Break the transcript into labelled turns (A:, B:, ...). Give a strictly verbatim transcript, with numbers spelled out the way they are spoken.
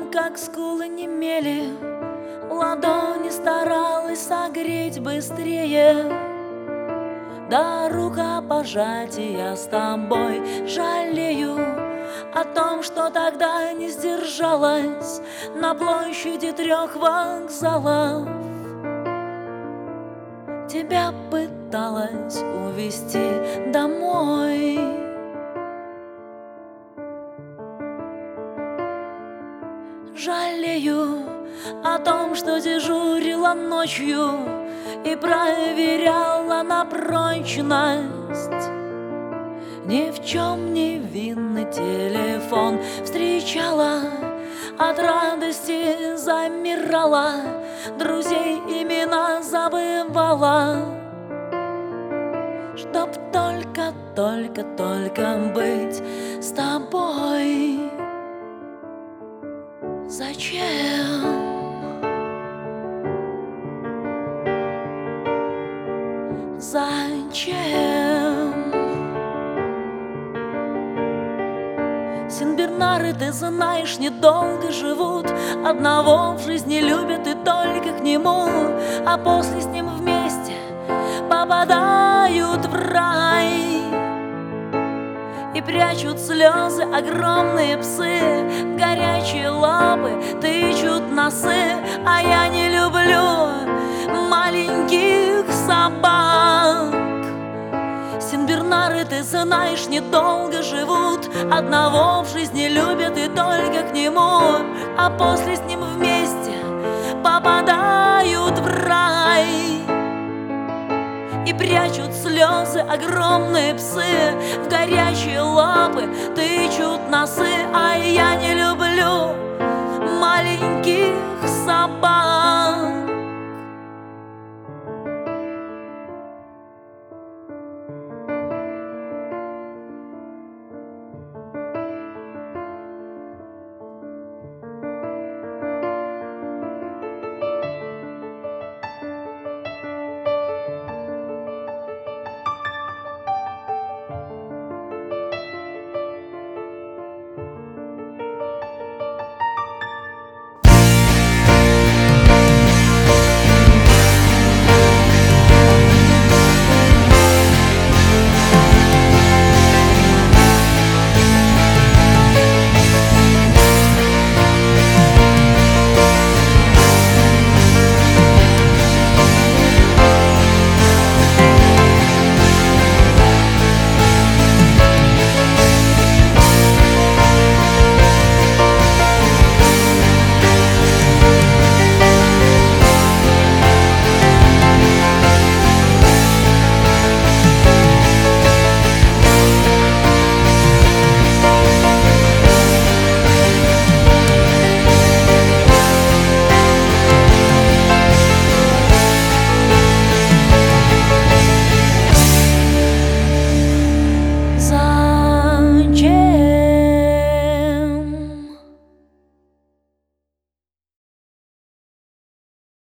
A: как скулы немели, ладони старалась согреть быстрее. До рукопожатия с тобой жалею о том, что тогда не сдержалась на площади трех вокзалов. Тебя пыталась увезти домой. Жалею о том, что дежурила ночью и проверяла на прочность. Ни в чем не винный телефон встречала, от радости замирала, друзей имена забывала. Чтоб только, только, только быть с тобой. Зачем? Зачем? Сенбернары, ты знаешь, недолго живут, одного в жизни любят и только к нему, а после с ним вместе попадают в рай. И прячут слезы огромные псы, горячие лапы тычут носы. А я не люблю маленьких собак. Сенбернары, ты знаешь, недолго живут, одного в жизни любят и только к нему, а после с ним вместе попадают в рай. И прячут слезы огромные псы, в горячие лапы тычут носы. А я не люблю